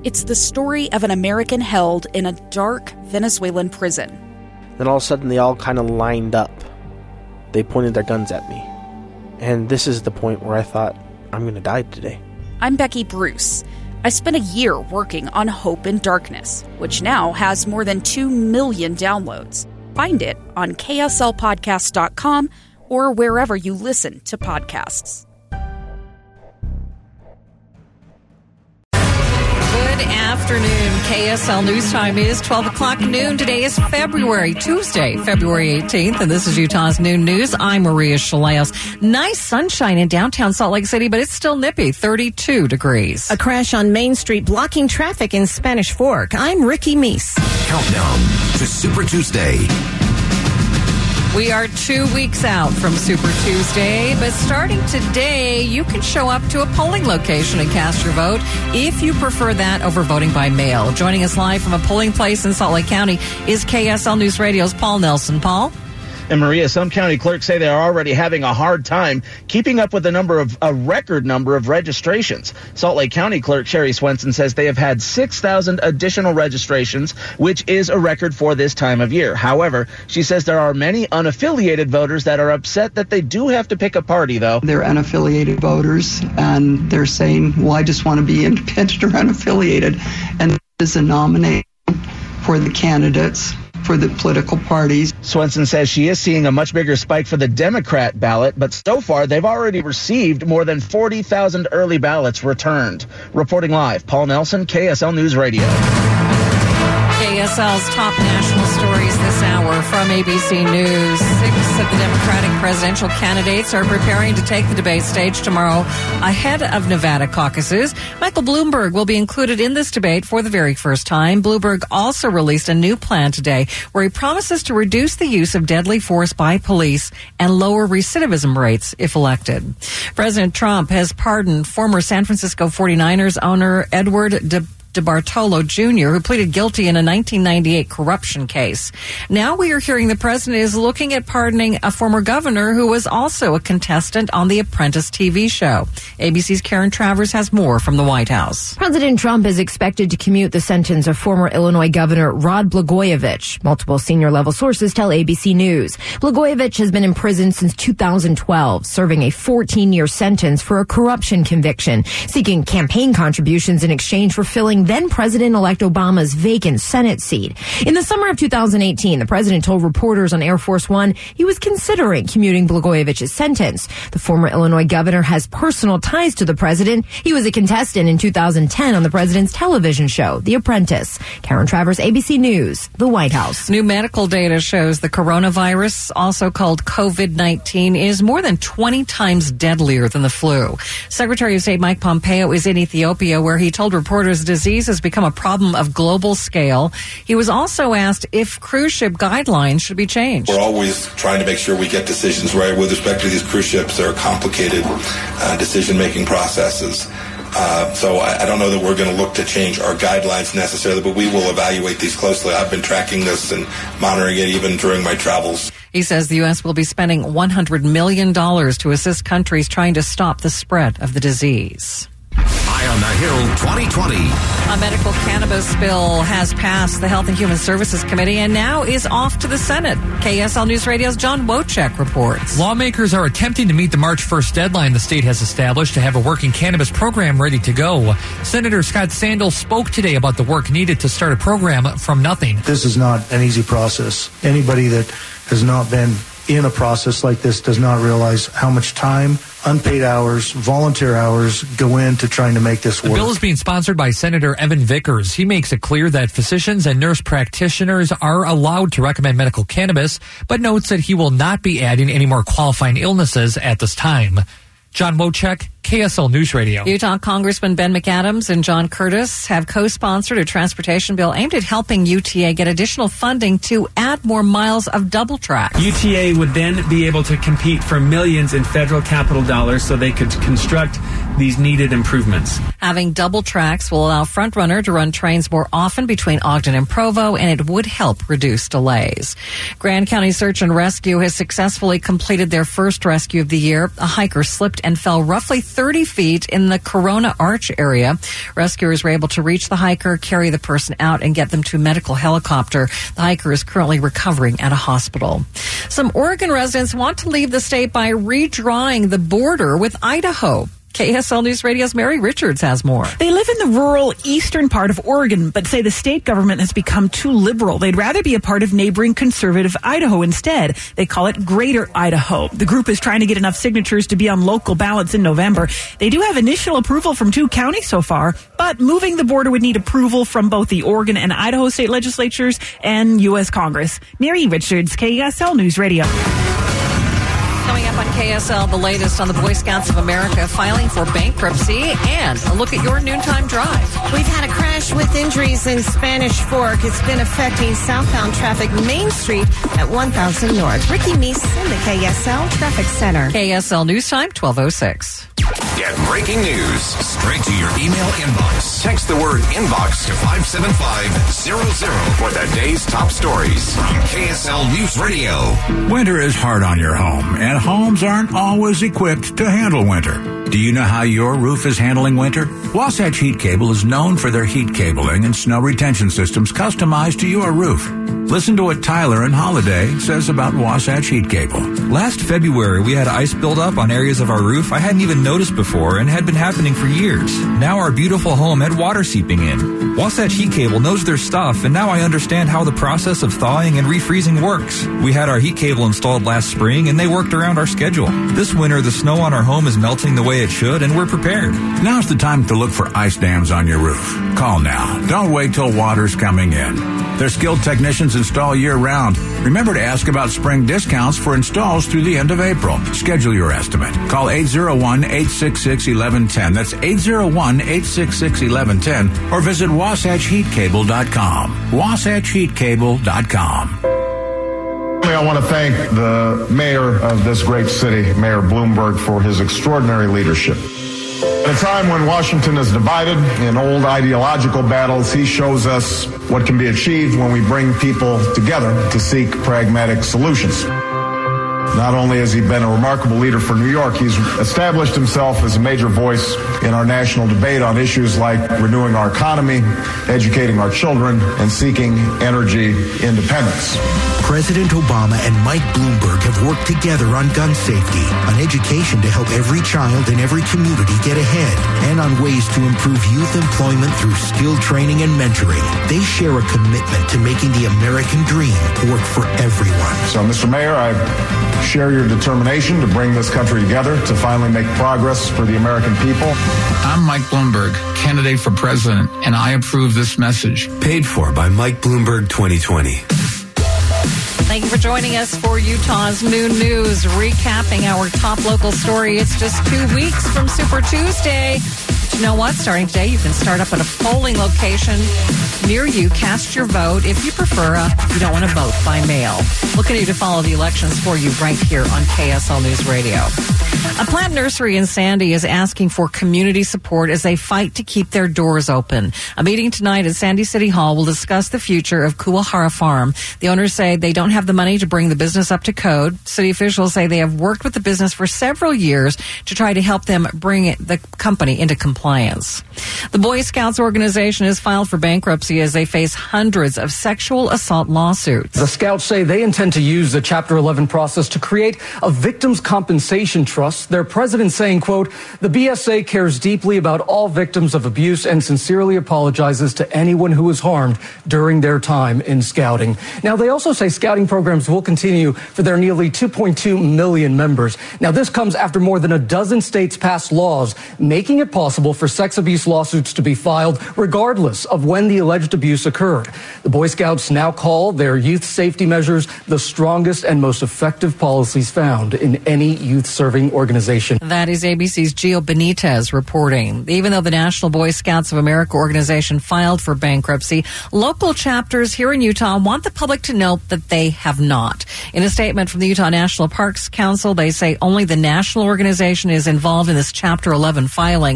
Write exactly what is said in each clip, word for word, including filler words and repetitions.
It's the story of an American held in a dark Venezuelan prison. Then all of a sudden they all kind of lined up. They pointed their guns at me. And this is the point where I thought, I'm going to die today. I'm Becky Bruce. I spent a year working on Hope in Darkness, which now has more than two million downloads. Find it on K S L podcast dot com or wherever you listen to podcasts. Good afternoon. K S L News Time is twelve o'clock noon. Today is February, Tuesday, February eighteenth, and this is Utah's Noon News. I'm Maria Shilaos. Nice sunshine in downtown Salt Lake City, but it's still nippy, thirty-two degrees. A crash on Main Street blocking traffic in Spanish Fork. I'm Ricky Meese. Countdown to Super Tuesday. We are two weeks out from Super Tuesday, but starting today, you can show up to a polling location and cast your vote if you prefer that over voting by mail. Joining us live from a polling place in Salt Lake County is K S L News Radio's Paul Nelson. Paul? And Maria, some county clerks say they are already having a hard time keeping up with the number of a record number of registrations. Salt Lake County Clerk Sherry Swenson says they have had six thousand additional registrations, which is a record for this time of year. However, she says there are many unaffiliated voters that are upset that they do have to pick a party, though. They're unaffiliated voters, and they're saying, well, I just want to be independent or unaffiliated. And this is a nomination for the candidates for the political parties. Swenson says she is seeing a much bigger spike for the Democrat ballot, but so far they've already received more than forty thousand early ballots returned. Reporting live, Paul Nelson, K S L News Radio. K S L's top national stories this hour from A B C News. Six of the Democratic presidential candidates are preparing to take the debate stage tomorrow ahead of Nevada caucuses. Michael Bloomberg will be included in this debate for the very first time. Bloomberg also released a new plan today where he promises to reduce the use of deadly force by police and lower recidivism rates if elected. President Trump has pardoned former San Francisco forty-niners owner Edward De DeBartolo Junior, who pleaded guilty in a nineteen ninety-eight corruption case. Now we are hearing the president is looking at pardoning a former governor who was also a contestant on the Apprentice T V show. A B C's Karen Travers has more from the White House. President Trump is expected to commute the sentence of former Illinois Governor Rod Blagojevich. Multiple senior-level sources tell A B C News. Blagojevich has been in prison since two thousand twelve, serving a fourteen-year sentence for a corruption conviction, seeking campaign contributions in exchange for filling then-President-elect Obama's vacant Senate seat. In the summer of two thousand eighteen, the president told reporters on Air Force One he was considering commuting Blagojevich's sentence. The former Illinois governor has personal ties to the president. He was a contestant in two thousand ten on the president's television show, The Apprentice. Karen Travers, A B C News, the White House. New medical data shows the coronavirus, also called COVID nineteen, is more than twenty times deadlier than the flu. Secretary of State Mike Pompeo is in Ethiopia, where he told reporters the disease has become a problem of global scale. He was also asked if cruise ship guidelines should be changed. We're always trying to make sure we get decisions right with respect to these cruise ships. They're complicated uh, decision-making processes. Uh, so I, I don't know that we're going to look to change our guidelines necessarily, but we will evaluate these closely. I've been tracking this and monitoring it even during my travels. He says the U S will be spending one hundred million dollars to assist countries trying to stop the spread of the disease. Eye on the Hill twenty twenty. A medical cannabis bill has passed the Health and Human Services Committee and now is off to the Senate. K S L News Radio's John Wojcik reports. Lawmakers are attempting to meet the March first deadline the state has established to have a working cannabis program ready to go. Senator Scott Sandel spoke today about the work needed to start a program from nothing. This is not an easy process. Anybody that has not been in a process like this does not realize how much time, unpaid hours, volunteer hours go into trying to make this work. The bill is being sponsored by Senator Evan Vickers. He makes it clear that physicians and nurse practitioners are allowed to recommend medical cannabis, but notes that he will not be adding any more qualifying illnesses at this time. John Wojcik, K S L News Radio. Utah Congressman Ben McAdams and John Curtis have co-sponsored a transportation bill aimed at helping U T A get additional funding to add more miles of double track. U T A would then be able to compete for millions in federal capital dollars so they could construct these needed improvements. Having double tracks will allow Frontrunner to run trains more often between Ogden and Provo, and it would help reduce delays. Grand County Search and Rescue has successfully completed their first rescue of the year. A hiker slipped and fell roughly thirty feet in the Corona Arch area. Rescuers were able to reach the hiker, carry the person out, and get them to a medical helicopter. The hiker is currently recovering at a hospital. Some Oregon residents want to leave the state by redrawing the border with Idaho. K S L News Radio's Mary Richards has more. They live in the rural eastern part of Oregon, but say the state government has become too liberal. They'd rather be a part of neighboring conservative Idaho instead. They call it Greater Idaho. The group is trying to get enough signatures to be on local ballots in November. They do have initial approval from two counties so far, but moving the border would need approval from both the Oregon and Idaho state legislatures and U S Congress. Mary Richards, K S L News Radio. Coming up on K S L, the latest on the Boy Scouts of America filing for bankruptcy and a look at your noontime drive. We've had a crash with injuries in Spanish Fork. It's been affecting southbound traffic Main Street at one thousand North. Ricky Meese in the K S L Traffic Center. K S L News Time, twelve oh six. Get breaking news straight to your email inbox. Text the word inbox to five seven five zero zero for the day's top stories from K S L News Radio. Winter is hard on your home, and homes aren't always equipped to handle winter. Do you know how your roof is handling winter? Wasatch Heat Cable is known for their heat cabling and snow retention systems customized to your roof. Listen to what Tyler and Holiday says about Wasatch Heat Cable. Last February, we had ice build up on areas of our roof I hadn't even noticed before and had been happening for years. Now our beautiful home had water seeping in. Wasatch Heat Cable knows their stuff, and now I understand how the process of thawing and refreezing works. We had our heat cable installed last spring, and they worked around our schedule. This winter, the snow on our home is melting the way it should, and we're prepared. Now's the time to look for ice dams on your roof. Call now. Don't wait till water's coming in. Their skilled technicians install year-round. Remember to ask about spring discounts for installs through the end of April. Schedule your estimate. Call eight zero one, eight six six, one one one zero. That's eight zero one, eight six six, one one one zero. Or visit wasatch heat cable dot com. wasatch heat cable dot com. I want to thank the mayor of this great city, Mayor Bloomberg, for his extraordinary leadership. At a time when Washington is divided in old ideological battles, he shows us what can be achieved when we bring people together to seek pragmatic solutions. Not only has he been a remarkable leader for New York, he's established himself as a major voice in our national debate on issues like renewing our economy, educating our children, and seeking energy independence. President Obama and Mike Bloomberg have worked together on gun safety, on education to help every child in every community get ahead, and on ways to improve youth employment through skilled training and mentoring. They share a commitment to making the American dream work for everyone. So, Mister Mayor, I share your determination to bring this country together to finally make progress for the American people. I'm Mike Bloomberg, candidate for president, and I approve this message. Paid for by Mike Bloomberg twenty twenty. Thank you for joining us for Utah's Noon News, recapping our top local story. It's just two weeks from Super Tuesday. But you know what? Starting today, you can start up at a polling location near you. Cast your vote if you prefer. Uh, you don't want to vote by mail. We'll continue to follow the elections for you right here on K S L News Radio. A plant nursery in Sandy is asking for community support as they fight to keep their doors open. A meeting tonight at Sandy City Hall will discuss the future of Kuwahara Farm. The owners say they don't have the money to bring the business up to code. City officials say they have worked with the business for several years to try to help them bring it, the company into compliance. The Boy Scouts organization has filed for bankruptcy as they face hundreds of sexual assault lawsuits. The Scouts say they intend to use the Chapter eleven process to create a victims' compensation trust. Their president saying, quote, the B S A cares deeply about all victims of abuse and sincerely apologizes to anyone who was harmed during their time in scouting. Now, they also say scouting programs will continue for their nearly two point two million members. Now, this comes after more than a dozen states passed laws making it possible for sex abuse lawsuits to be filed regardless of when the alleged abuse occurred. The Boy Scouts now call their youth safety measures the strongest and most effective policies found in any youth-serving organization. That is A B C's Gio Benitez reporting. Even though the National Boy Scouts of America organization filed for bankruptcy, local chapters here in Utah want the public to know that they have not. In a statement from the Utah National Parks Council, they say only the national organization is involved in this Chapter eleven filing, meaning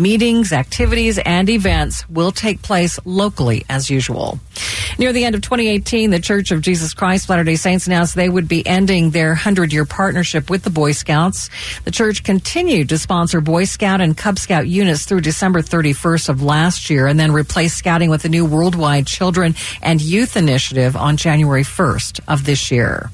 Meetings, activities, and events will take place locally as usual. Near the end of twenty eighteen, the Church of Jesus Christ Latter-day Saints announced they would be ending their hundred-year partnership with the Boy Scouts. The church continued to sponsor Boy Scout and Cub Scout units through December thirty-first of last year, and then replaced scouting with a new worldwide children and youth initiative on January first of this year.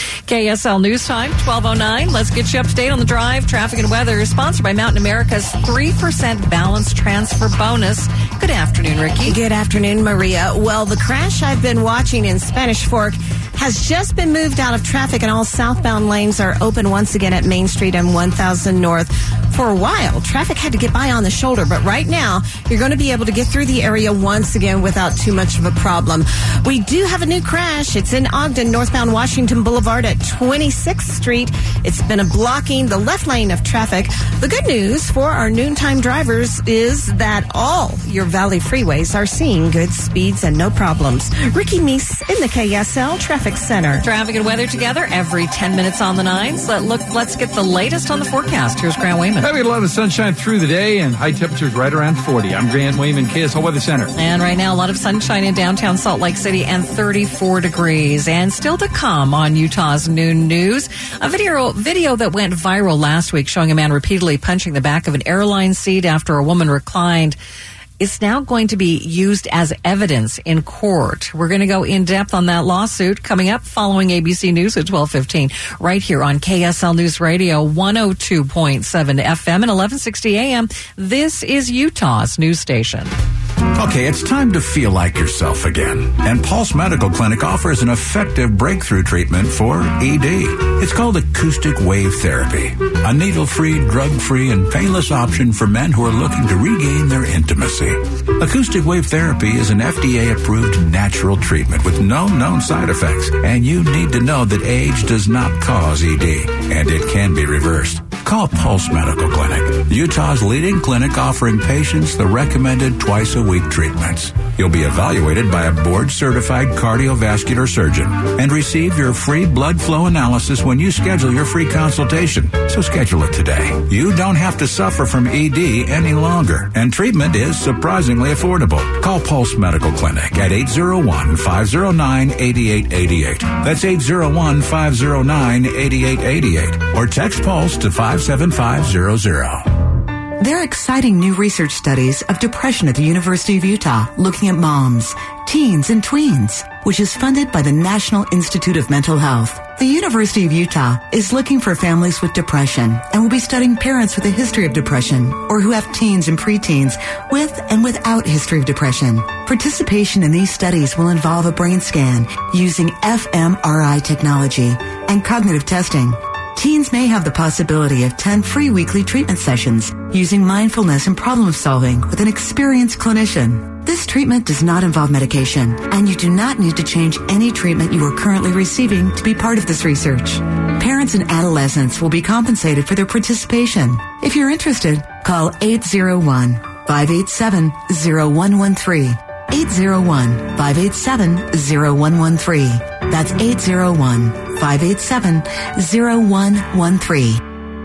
K S L News Time, twelve oh nine. Let's get you up to date on the drive, traffic, and weather. Sponsored by Mountain America's three percent balance transfer bonus. Good afternoon, Ricky. Good afternoon, Maria. Well, the crash I've been watching in Spanish Fork has just been moved out of traffic, and all southbound lanes are open once again at Main Street and one thousand North. For a while, traffic had to get by on the shoulder, but right now, you're going to be able to get through the area once again without too much of a problem. We do have a new crash. It's in Ogden, northbound Washington Boulevard at twenty-sixth Street. It's been a blocking the left lane of traffic. The good news for our noontime drivers is that all your Valley freeways are seeing good speeds and no problems. Ricky Meese in the K S L Traffic Center. Traffic and weather together every ten minutes on the nines. Let look. Let's get the latest on the forecast. Here's Grant Wayman. Having a lot of sunshine through the day and high temperatures right around forty. I'm Grant Wayman, K S L Weather Center. And right now, a lot of sunshine in downtown Salt Lake City and thirty-four degrees. And still to come on Utah's Noon News, a video video that went viral last week showing a man repeatedly punching the back of an airline seat after a woman reclined. It's now going to be used as evidence in court. We're going to go in depth on that lawsuit coming up following A B C News at twelve fifteen right here on K S L News Radio one oh two point seven F M and eleven sixty A M. This is Utah's news station. Okay, it's time to feel like yourself again. And Pulse Medical Clinic offers an effective breakthrough treatment for E D. It's called acoustic wave therapy, a needle-free, drug-free, and painless option for men who are looking to regain their intimacy. Acoustic wave therapy is an F D A-approved natural treatment with no known side effects. And you need to know that age does not cause E D, and it can be reversed. Call Pulse Medical Clinic, Utah's leading clinic offering patients the recommended twice-a-week treatments. You'll be evaluated by a board-certified cardiovascular surgeon and receive your free blood flow analysis when you schedule your free consultation. So schedule it today. You don't have to suffer from E D any longer, and treatment is surprisingly affordable. Call Pulse Medical Clinic at eight oh one, five oh nine, eight eight eight eight. That's eight oh one, five oh nine, eight eight eight eight. Or text Pulse to five seven five zero zero. There are exciting new research studies of depression at the University of Utah looking at moms, teens, and tweens, which is funded by the National Institute of Mental Health. The University of Utah is looking for families with depression and will be studying parents with a history of depression or who have teens and preteens with and without history of depression. Participation in these studies will involve a brain scan using f M R I technology and cognitive testing. Teens may have the possibility of ten free weekly treatment sessions using mindfulness and problem solving with an experienced clinician. This treatment does not involve medication, and you do not need to change any treatment you are currently receiving to be part of this research. Parents and adolescents will be compensated for their participation. If you're interested, call eight oh one, five eight seven, oh one one three. eight oh one, five eight seven, oh one one three. That's eight oh one, five eight seven, oh one one three.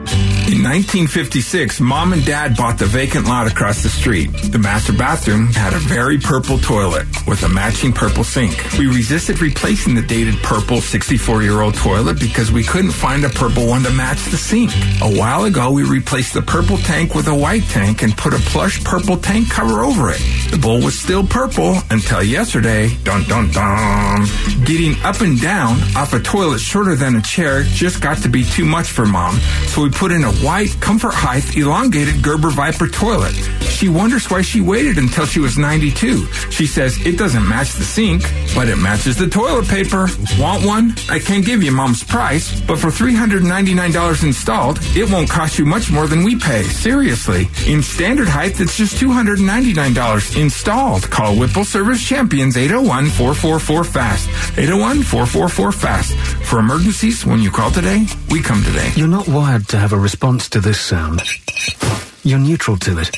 In nineteen fifty-six, Mom and Dad bought the vacant lot across the street. The master bathroom had a very purple toilet with a matching purple sink. We resisted replacing the dated purple sixty-four-year-old toilet because we couldn't find a purple one to match the sink. A while ago, we replaced the purple tank with a white tank and put a plush purple tank cover over it. The bowl was still purple until yesterday. Dun, dun, dun. Getting up and down off a toilet shorter than a chair just got to be too much for Mom, so we put in a white, comfort height, elongated Gerber Viper toilet. She wonders why she waited until she was ninety-two. She says it doesn't match the sink, but it matches the toilet paper. Want one? I can't give you Mom's price, but for three hundred ninety-nine dollars installed, it won't cost you much more than we pay. Seriously. In standard height, it's just two hundred ninety-nine dollars installed. Call Whipple Service Champions eight oh one, four four four, FAST. eight oh one, four four four, FAST. For emergencies, when you call today, we come today. You're not wired to have a response to this sound. You're neutral to it.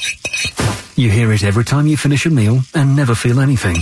You hear it every time you finish a meal and never feel anything.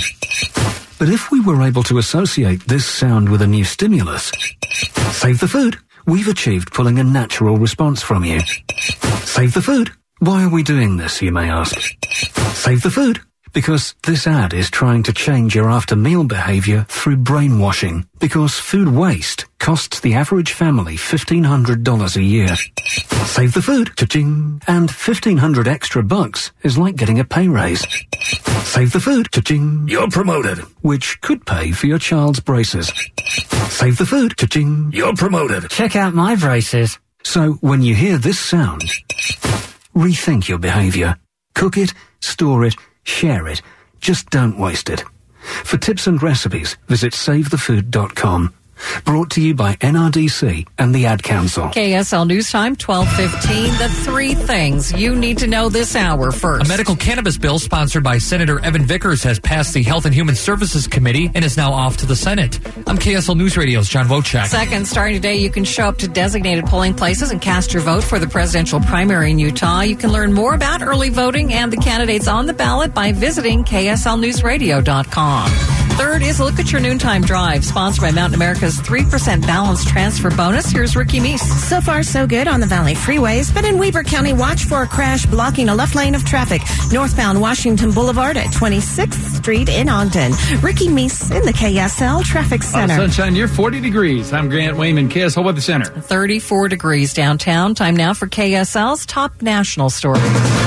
But if we were able to associate this sound with a new stimulus, save the food, we've achieved pulling a natural response from you. Save the food, Why are we doing this, you may ask? Save the food. Because this ad is trying to change your after-meal behavior through brainwashing. Because food waste costs the average family fifteen hundred dollars a year. Save the food, cha-ching. And fifteen hundred extra bucks is like getting a pay raise. Save the food, cha-ching. You're promoted. Which could pay for your child's braces. Save the food, cha-ching. You're promoted. Check out my braces. So when you hear this sound, rethink your behavior. Cook it, store it, share it. Just don't waste it. For tips and recipes, visit save the food dot com. Brought to you by N R D C and the Ad Council. K S L News Time, twelve fifteen. The three things you need to know this hour first. A medical cannabis bill sponsored by Senator Evan Vickers has passed the Health and Human Services Committee and is now off to the Senate. I'm K S L News Radio's John Wojciak. Second, starting today, you can show up to designated polling places and cast your vote for the presidential primary in Utah. You can learn more about early voting and the candidates on the ballot by visiting K S L news radio dot com. Third is a look at your noontime drive, sponsored by Mountain America's three percent balance transfer bonus. Here's Ricky Meese. So far, so good on the Valley freeways, but in Weber County, watch for a crash blocking a left lane of traffic northbound Washington Boulevard at twenty-sixth Street in Ogden. Ricky Meese in the K S L Traffic Center. Uh, sunshine, you're forty degrees. I'm Grant Wayman, K S L Weather Center. thirty-four degrees downtown. Time now for K S L's top national stories.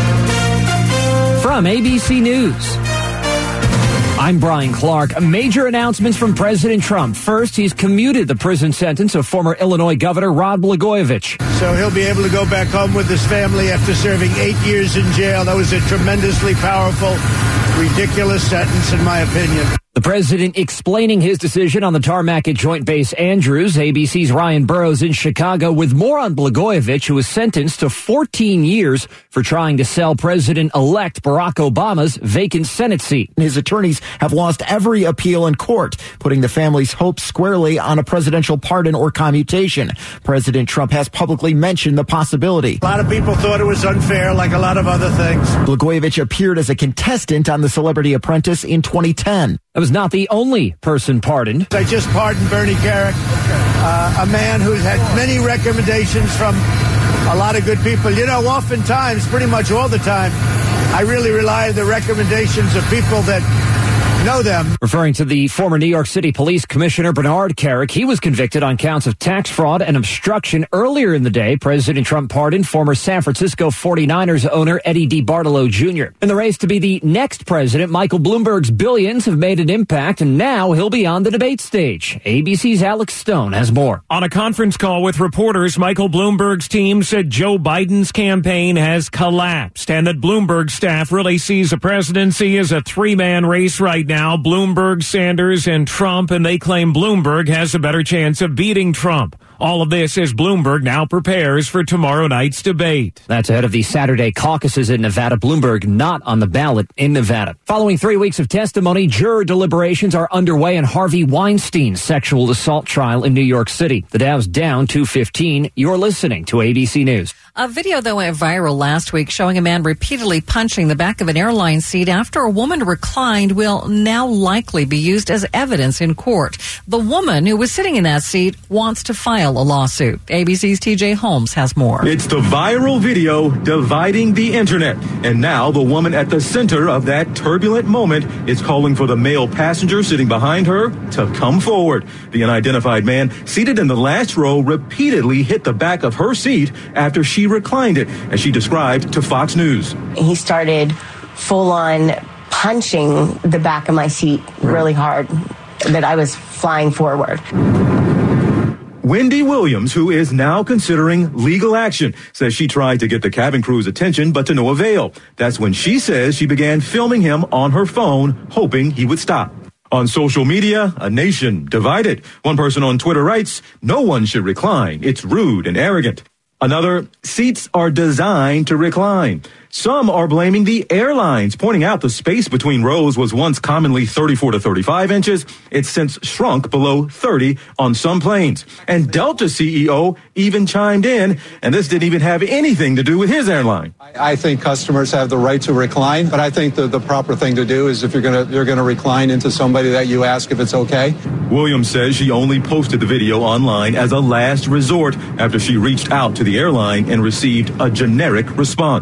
From A B C News, I'm Brian Clark. Major announcements from President Trump. First, he's commuted the prison sentence of former Illinois Governor Rod Blagojevich. So he'll be able to go back home with his family after serving eight years in jail. That was a tremendously powerful, ridiculous sentence, in my opinion. The president explaining his decision on the tarmac at Joint Base Andrews. A B C's Ryan Burrows in Chicago with more on Blagojevich, who was sentenced to fourteen years for trying to sell President-elect Barack Obama's vacant Senate seat. His attorneys have lost every appeal in court, putting the family's hopes squarely on a presidential pardon or commutation. President Trump has publicly mentioned the possibility. A lot of people thought it was unfair, like a lot of other things. Blagojevich appeared as a contestant on The Celebrity Apprentice in twenty ten. That was not the only person pardoned. I just pardoned Bernie Kerik, uh, a man who's had many recommendations from a lot of good people. You know, oftentimes, pretty much all the time, I really rely on the recommendations of people that know them. Referring to the former New York City Police Commissioner Bernard Kerik, he was convicted on counts of tax fraud and obstruction earlier in the day. President Trump pardoned former San Francisco forty-niners owner Eddie DeBartolo Junior In the race to be the next president, Michael Bloomberg's billions have made an impact, and now he'll be on the debate stage. A B C's Alex Stone has more. On a conference call with reporters, Michael Bloomberg's team said Joe Biden's campaign has collapsed and that Bloomberg's staff really sees the presidency as a three-man race right now. Now, Bloomberg, Sanders, and Trump, and they claim Bloomberg has a better chance of beating Trump. All of this as Bloomberg now prepares for tomorrow night's debate. That's ahead of the Saturday caucuses in Nevada. Bloomberg not on the ballot in Nevada. Following three weeks of testimony, juror deliberations are underway in Harvey Weinstein's sexual assault trial in New York City. The Dow's down two fifteen. You're listening to A B C News. A video that went viral last week showing a man repeatedly punching the back of an airline seat after a woman reclined will now likely be used as evidence in court. The woman who was sitting in that seat wants to file a lawsuit. A B C's T J Holmes has more. It's the viral video dividing the internet. And now the woman at the center of that turbulent moment is calling for the male passenger sitting behind her to come forward. The unidentified man seated in the last row repeatedly hit the back of her seat after she reclined it, as she described to Fox News. He started full on punching the back of my seat really hard, that I was flying forward. Wendy Williams, who is now considering legal action, says she tried to get the cabin crew's attention, but to no avail. That's when she says she began filming him on her phone, hoping he would stop. On social media, a nation divided. One person on Twitter writes, "No one should recline. It's rude and arrogant." Another, "Seats are designed to recline." Some are blaming the airlines, pointing out the space between rows was once commonly thirty-four to thirty-five inches. It's since shrunk below thirty on some planes. And Delta C E O even chimed in, and this didn't even have anything to do with his airline. I think customers have the right to recline, but I think the, the proper thing to do is if you're going to you're going to recline into somebody that you ask if it's okay. Williams says she only posted the video online as a last resort after she reached out to the airline and received a generic response.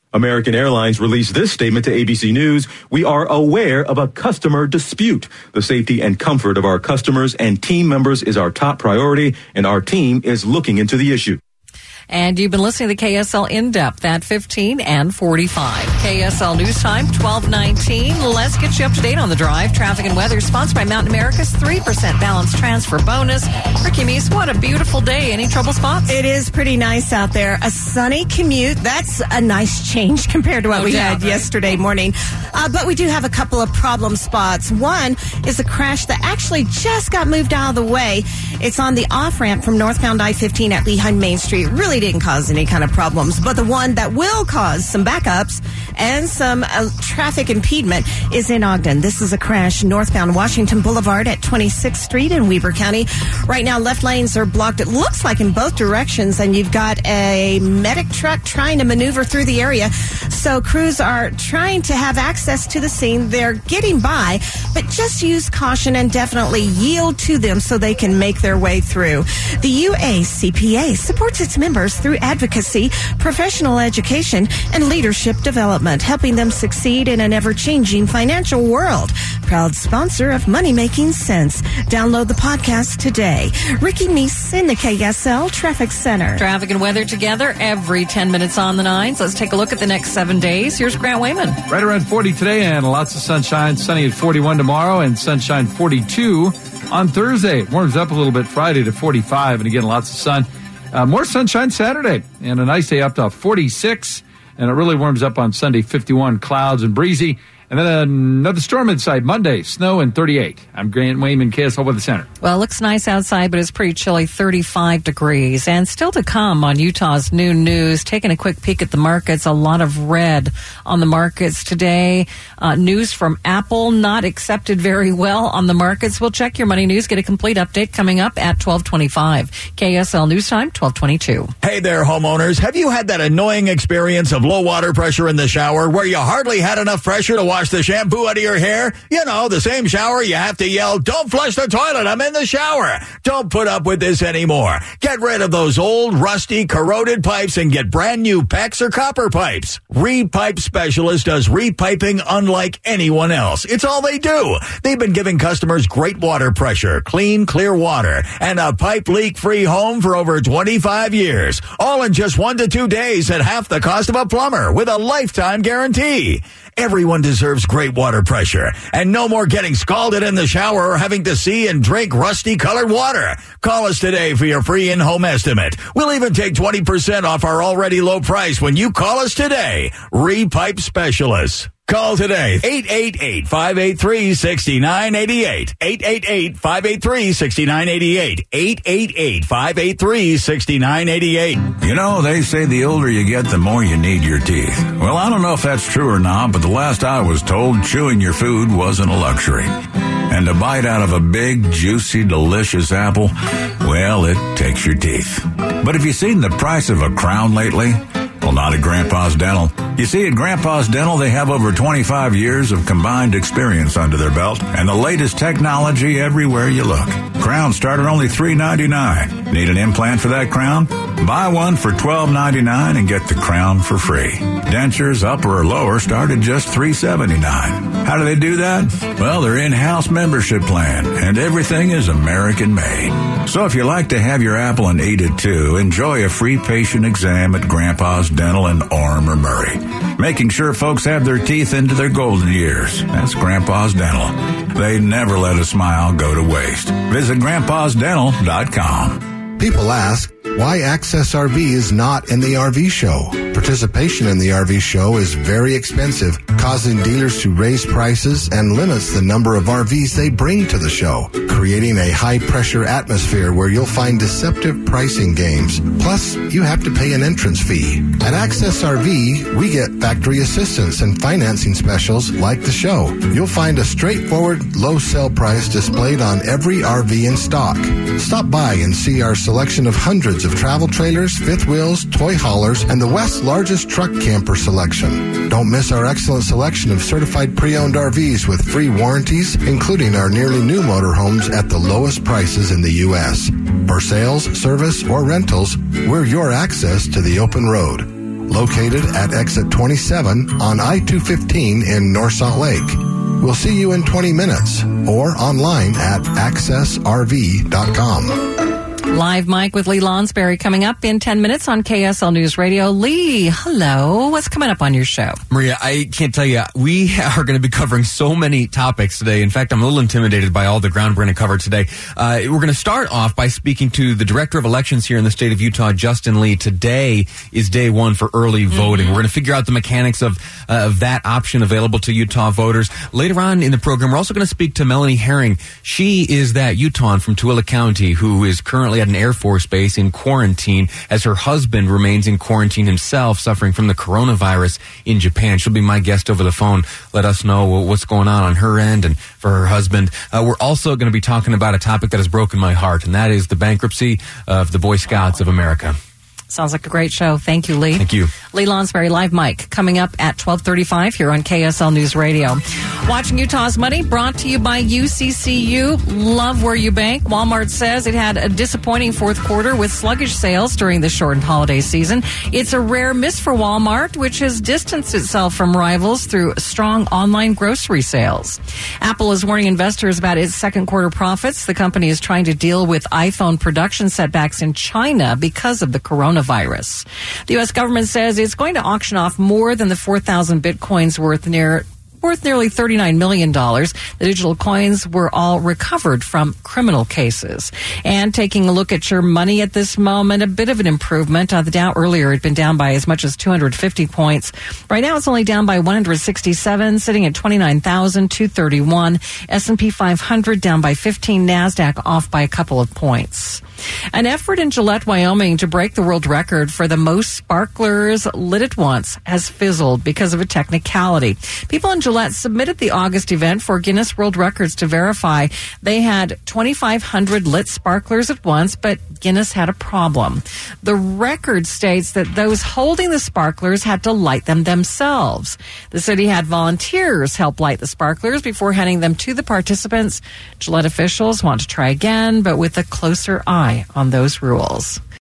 American Airlines released this statement to A B C News. We are aware of a customer dispute. The safety and comfort of our customers and team members is our top priority, and our team is looking into the issue. And you've been listening to K S L In-Depth at fifteen and forty-five. K S L News Time, twelve nineteen. Let's get you up to date on the drive. Traffic and weather sponsored by Mountain America's three percent balance transfer bonus. Ricky Meese, what a beautiful day. Any trouble spots? It is pretty nice out there. A sunny commute. That's a nice change compared to what No we doubt, had right? yesterday morning. Uh, but we do have a couple of problem spots. One is a crash that actually just got moved out of the way. It's on the off-ramp from northbound I fifteen at Lehigh Main Street. Really didn't cause any kind of problems, but the one that will cause some backups and some uh, traffic impediment is in Ogden. This is a crash northbound Washington Boulevard at twenty-sixth Street in Weber County. Right now, left lanes are blocked, it looks like, in both directions, and you've got a medic truck trying to maneuver through the area. So crews are trying to have access to the scene. They're getting by, but just use caution and definitely yield to them so they can make their way through. The U A C P A supports its members through advocacy, professional education, and leadership development, helping them succeed in an ever-changing financial world. Proud sponsor of Money Making Sense. Download the podcast today. Ricky Meese in the K S L Traffic Center. Traffic and weather together every ten minutes on the nines. Let's take a look at the next seven days. Here's Grant Wayman. Right around forty today and lots of sunshine. Sunny at forty-one tomorrow and sunshine forty-two on Thursday. It warms up a little bit Friday to forty-five, and again, lots of sun. Uh, more sunshine Saturday and a nice day up to forty-six, and it really warms up on Sunday, fifty-one, clouds and breezy. And then another storm inside Monday, snow and thirty-eight. I'm Grant Wayman, K S L Weather Center. Well, it looks nice outside, but it's pretty chilly, thirty-five degrees. And still to come on Utah's Noon News, taking a quick peek at the markets, a lot of red on the markets today. Uh, news from Apple not accepted very well on the markets. We'll check your money news, get a complete update coming up at twelve twenty-five. K S L News Time, twelve twenty-two. Hey there, homeowners. Have you had that annoying experience of low water pressure in the shower where you hardly had enough pressure to wash the shampoo out of your hair? You know, the same shower you have to yell, "Don't flush the toilet, I'm in the shower." Don't put up with this anymore. Get rid of those old, rusty, corroded pipes and get brand new PEX or copper pipes. Repipe Specialist does repiping unlike anyone else. It's all they do. They've been giving customers great water pressure, clean, clear water, and a pipe leak-free home for over twenty-five years. All in just one to two days at half the cost of a plumber with a lifetime guarantee. Everyone deserves great water pressure, and no more getting scalded in the shower or having to see and drink rusty-colored water. Call us today for your free in-home estimate. We'll even take twenty percent off our already low price when you call us today. Repipe Specialists. Call today, eight eight eight, five eight three, six nine eight eight, eight eight eight, five eight three, six nine eight eight, eight eight eight, five eight three, six nine eight eight. You know, they say the older you get, the more you need your teeth. Well, I don't know if that's true or not, but the last I was told, chewing your food wasn't a luxury. And to bite out of a big, juicy, delicious apple, well, it takes your teeth. But have you seen the price of a crown lately? Well, not at Grandpa's Dental. You see, at Grandpa's Dental, they have over twenty-five years of combined experience under their belt and the latest technology everywhere you look. Crowns start at only three ninety-nine. Need an implant for that crown? Buy one for twelve ninety-nine and get the crown for free. Dentures, upper or lower, start at just three seventy-nine. How do they do that? Well, their in-house membership plan, and everything is American-made. So if you like to have your apple and eat it too, enjoy a free patient exam at Grandpa's Dental in Orem or Murray, making sure folks have their teeth into their golden years. That's Grandpa's Dental. They never let a smile go to waste. Visit grandpas dental dot com. People ask why Access R V is not in the R V show. Participation in the R V show is very expensive, causing dealers to raise prices and limits the number of R Vs they bring to the show, creating a high-pressure atmosphere where you'll find deceptive pricing games. Plus, you have to pay an entrance fee. At Access R V, we get factory assistance and financing specials like the show. You'll find a straightforward, low sell price displayed on every R V in stock. Stop by and see our selection of hundreds of travel trailers, fifth wheels, toy haulers, and the West's largest truck camper selection. Don't miss our excellent selection of certified pre-owned R Vs with free warranties, including our nearly new motorhomes at the lowest prices in the U S. For sales, service, or rentals, we're your access to the open road. located at exit twenty-seven on I two fifteen in North Salt Lake. We'll see you in twenty minutes or online at access r v dot com. Live Mike with Lee Lonsberry coming up in ten minutes on K S L News Radio. Lee, hello. What's coming up on your show? Maria, I can't tell you. We are going to be covering so many topics today. In fact, I'm a little intimidated by all the ground we're going to cover today. Uh, we're going to start off by speaking to the Director of Elections here in the state of Utah, Justin Lee. Today is day one for early voting. Mm-hmm. We're going to figure out the mechanics of, uh, of that option available to Utah voters. Later on in the program, we're also going to speak to Melanie Herring. She is that Utahn from Tooele County who is currently at an Air Force base in quarantine as her husband remains in quarantine himself, suffering from the coronavirus in Japan. She'll be my guest over the phone. Let us know what's going on on her end and for her husband. Uh, we're also going to be talking about a topic that has broken my heart, and that is the bankruptcy of the Boy Scouts of America. Sounds like a great show. Thank you, Lee. Thank you. Lee Lonsberry, Live Mike, coming up at twelve thirty-five here on K S L News Radio. Watching Utah's Money, brought to you by U C C U. Love where you bank. Walmart says it had a disappointing fourth quarter with sluggish sales during the shortened holiday season. It's a rare miss for Walmart, which has distanced itself from rivals through strong online grocery sales. Apple is warning investors about its second quarter profits. The company is trying to deal with iPhone production setbacks in China because of the coronavirus. Virus. The U S government says it's going to auction off more than the four thousand bitcoins worth near worth nearly thirty-nine million dollars. The digital coins were all recovered from criminal cases. And taking a look at your money at this moment, a bit of an improvement. Uh, the Dow earlier had been down by as much as two hundred fifty points. Right now it's only down by one hundred sixty-seven, sitting at twenty-nine thousand two hundred thirty-one. S and P five hundred down by fifteen. NASDAQ off by a couple of points. An effort in Gillette, Wyoming to break the world record for the most sparklers lit at once has fizzled because of a technicality. People in Gillette submitted the August event for Guinness World Records to verify they had twenty-five hundred lit sparklers at once, but Guinness had a problem. The record states that those holding the sparklers had to light them themselves. The city had volunteers help light the sparklers before handing them to the participants. Gillette officials want to try again, but with a closer eye on those rules.